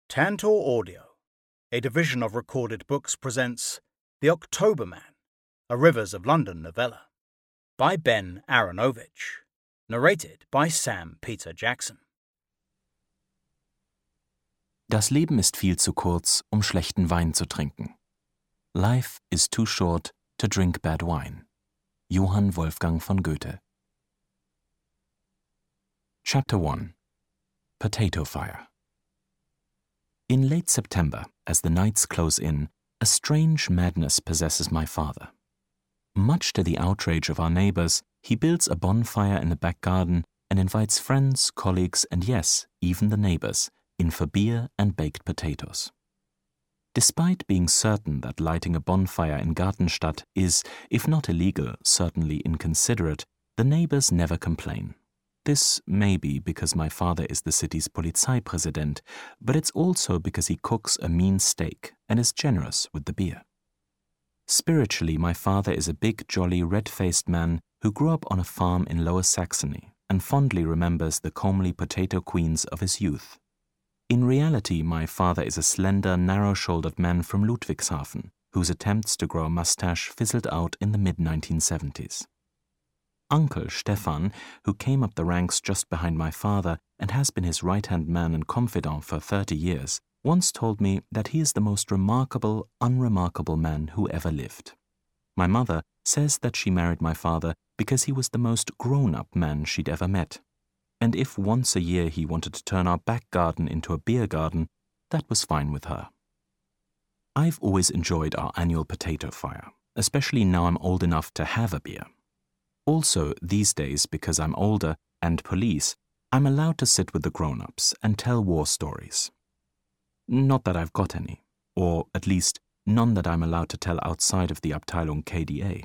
Tantor Audio, a division of Recorded Books, presents The Octoberman, a Rivers of London novella, by Ben Aaronovitch, narrated by Sam Peter Jackson. Das Leben ist viel zu kurz, um schlechten Wein zu trinken. Life is too short to drink bad wine. Johann Wolfgang von Goethe. Chapter 1. Potato Fire. In late September, as the nights close in, a strange madness possesses my father. Much to the outrage of our neighbors, he builds a bonfire in the back garden and invites friends, colleagues, and yes, even the neighbors, in for beer and baked potatoes. Despite being certain that lighting a bonfire in Gartenstadt is, if not illegal, certainly inconsiderate, the neighbors never complain. This may be because my father is the city's Polizeipräsident, but it's also because he cooks a mean steak and is generous with the beer. Spiritually, my father is a big, jolly, red-faced man who grew up on a farm in Lower Saxony and fondly remembers the comely potato queens of his youth. In reality, my father is a slender, narrow-shouldered man from Ludwigshafen, whose attempts to grow a mustache fizzled out in the mid-1970s. Uncle Stefan, who came up the ranks just behind my father and has been his right-hand man and confidant for 30 years, once told me that he is the most remarkable, unremarkable man who ever lived. My mother says that she married my father because he was the most grown-up man she'd ever met. And if once a year he wanted to turn our back garden into a beer garden, that was fine with her. I've always enjoyed our annual potato fire, especially now I'm old enough to have a beer. Also, these days, because I'm older and police, I'm allowed to sit with the grown-ups and tell war stories. Not that I've got any, or at least none that I'm allowed to tell outside of the Abteilung KDA.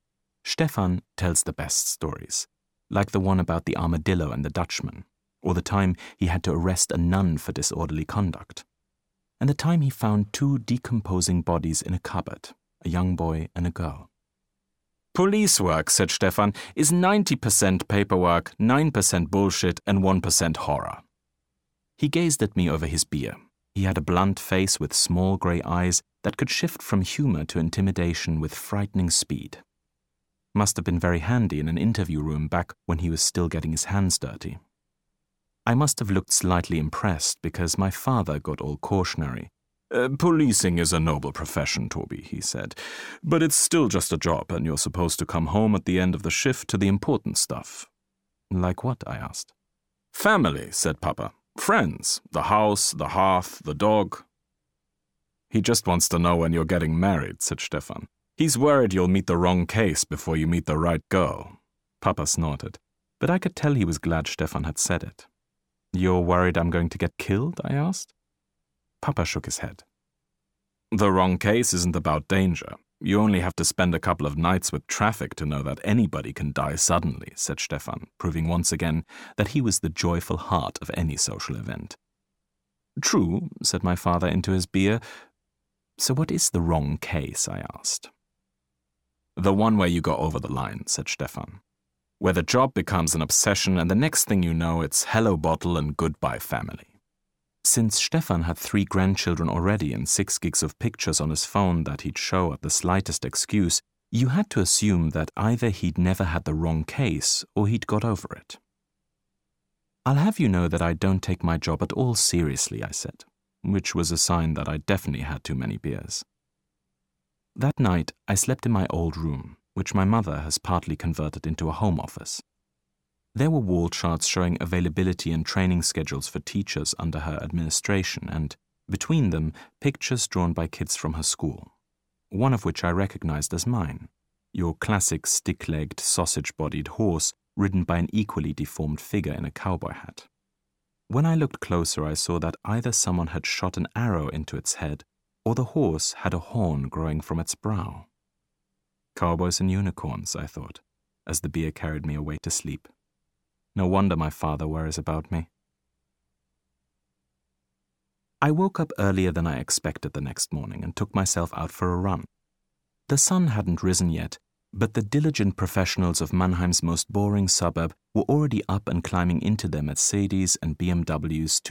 Stefan tells the best stories, like the one about the armadillo and the Dutchman, or the time he had to arrest a nun for disorderly conduct, and the time he found 2 decomposing bodies in a cupboard, a young boy and a girl. Police work, said Stefan, is 90% paperwork, 9% bullshit, and 1% horror. He gazed at me over his beer. He had a blunt face with small grey eyes that could shift from humor to intimidation with frightening speed. Must have been very handy in an interview room back when he was still getting his hands dirty. I must have looked slightly impressed because my father got all cautionary. Policing is a noble profession, Toby, he said, but it's still just a job and you're supposed to come home at the end of the shift to the important stuff. Like what? I asked. Family, said Papa. Friends, the house, the hearth, the dog. He just wants to know when you're getting married, said Stefan. He's worried you'll meet the wrong case before you meet the right girl. Papa snorted, but I could tell he was glad Stefan had said it. You're worried I'm going to get killed? I asked. Papa shook his head. The wrong case isn't about danger. You only have to spend a couple of nights with traffic to know that anybody can die suddenly, said Stefan, proving once again that he was the joyful heart of any social event. True, said my father into his beer. So what is the wrong case? I asked. The one where you go over the line, said Stefan. Where the job becomes an obsession and the next thing you know it's hello bottle and goodbye family. Since Stefan had 3 grandchildren already and 6 gigs of pictures on his phone that he'd show at the slightest excuse, you had to assume that either he'd never had the wrong case or he'd got over it. I'll have you know that I don't take my job at all seriously, I said, which was a sign that I definitely had too many beers. That night, I slept in my old room, which my mother has partly converted into a home office. There were wall charts showing availability and training schedules for teachers under her administration and, between them, pictures drawn by kids from her school, one of which I recognized as mine, your classic stick-legged, sausage-bodied horse ridden by an equally deformed figure in a cowboy hat. When I looked closer, I saw that either someone had shot an arrow into its head or the horse had a horn growing from its brow. Cowboys and unicorns, I thought, as the beer carried me away to sleep. No wonder my father worries about me. I woke up earlier than I expected the next morning and took myself out for a run. The sun hadn't risen yet, but the diligent professionals of Mannheim's most boring suburb were already up and climbing into their Mercedes and BMWs to